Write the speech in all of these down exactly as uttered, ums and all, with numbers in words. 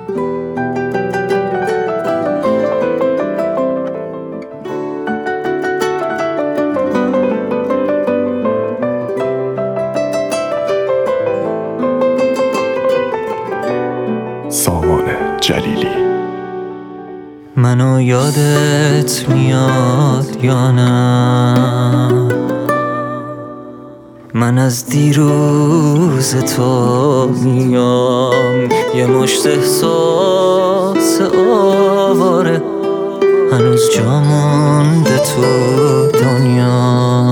سامان جلیلی. منو یادت میاد یا نه؟ من از دیروز تو میام، یه مشت احساس آواره هنوز جا مونده تو دنیا.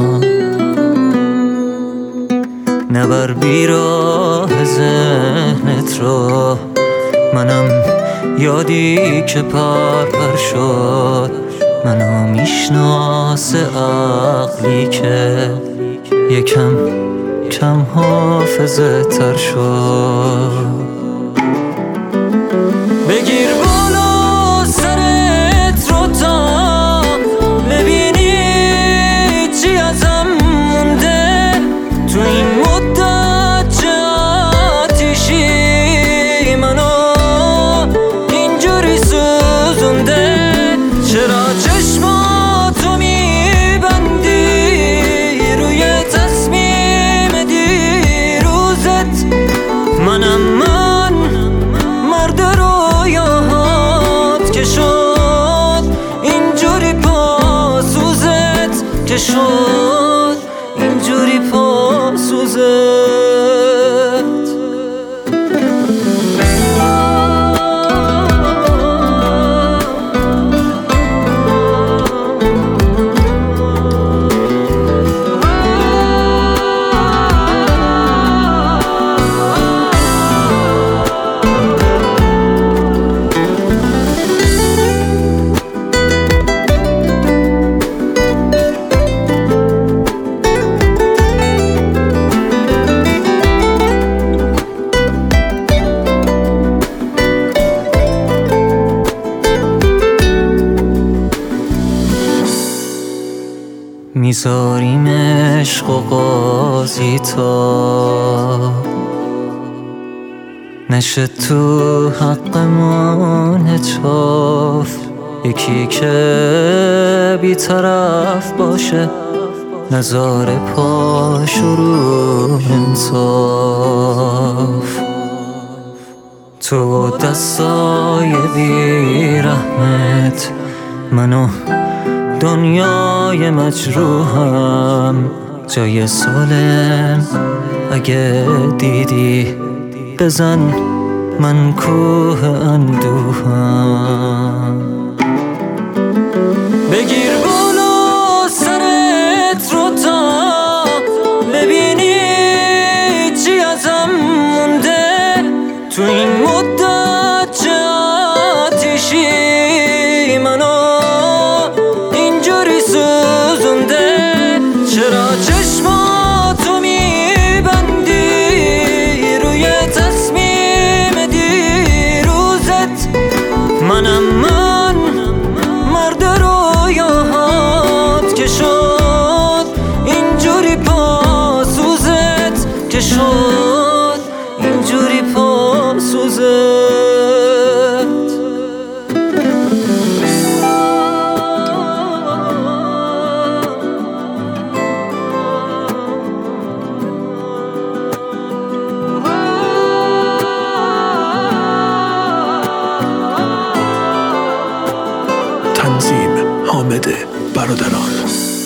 نبر بیراه ذهنت رو، منم یادی که پر پر شد. منو میشناسه عقلی که یکم کم حافظه تر شد. بگیر بالا سرت رو تا ببینی چی ازم مونده تو این مدت چه آتیشی منو اینجوری سوزونده. چرا چشماتو میبندی روی تصمیم دیروزت؟ منم من مرد رویاهات که شد اینجوری پاسوزت، که شد اینجوری پاسوزت. میذاریم عشق و قاضی تا نشه تو حقمون هچاف. یکی که بی‌طرف باشه نذاره پاش رو انصاف. تو دستای بی‌رحمت منو دنیای مجروحم جای سالم اگه دیدی بزن من کوه اندوهم. بگیر بالا سرت رو تا ببینی چی ازم مونده تو این مدت چه آتیشی منو چرا چشماتو میبندی روی تصمیم دیروزت؟ منم من مرد رویاهات که شد اینجوری پاسوزت، که شد اینجوری پاسوزت. تنظیم حامد برادران.